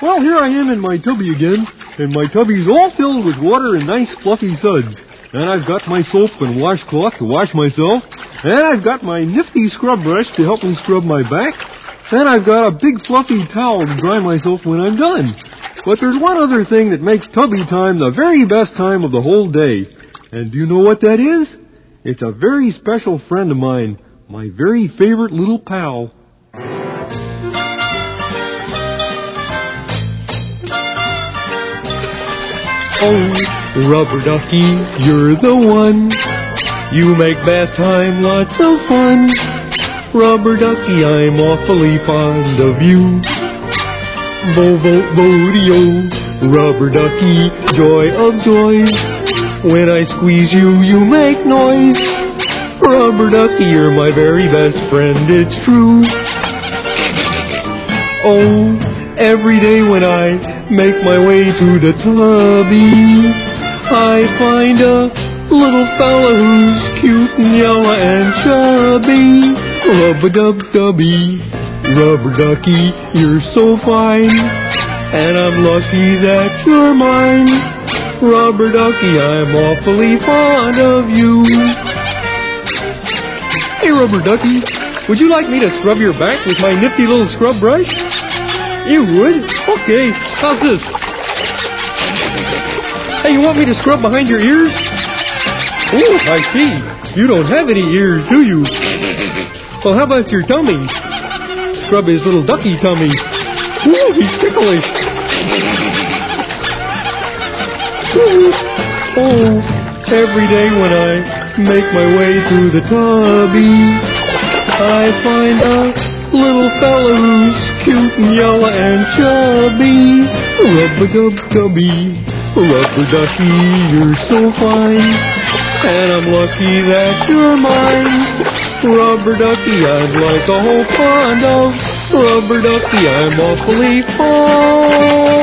Well, here I am in my tubby again, and my tubby's all filled with water and nice fluffy suds. And I've got my soap and washcloth to wash myself, and I've got my nifty scrub brush to help me scrub my back, and I've got a big fluffy towel to dry myself when I'm done. But there's one other thing that makes tubby time the very best time of the whole day. And do you know what that is? It's a very special friend of mine, my very favorite little pal. Oh, Rubber Ducky, you're the one. You make bath time lots of fun. Rubber Ducky, I'm awfully fond of you. Bo-bo-bo-dee-o, Rubber Ducky, joy of joys. When I squeeze you, you make noise. Rubber Ducky, you're my very best friend, it's true. Oh, every day when I make my way to the tubby, I find a little fella who's cute and yellow and chubby. Rub-a-dub-dubby, Rubber Ducky, you're so fine, and I'm lucky that you're mine. Rubber Ducky, I'm awfully fond of you. Hey, Rubber Ducky, would you like me to scrub your back with my nifty little scrub brush? You would? Okay, how's this? Hey, you want me to scrub behind your ears? Oh, I see. You don't have any ears, do you? Well, how about your tummy? Scrub his little ducky tummy. Ooh, he's ticklish. Ooh. Oh, every day when I make my way through the tubby, I find a little fella who's cute and yellow and chubby. Rub-a-dub-dubby, Rubber Ducky, you're so fine, and I'm lucky that you're mine. Rubber Ducky, I'd like a whole pond of Rubber Ducky, I'm awfully fond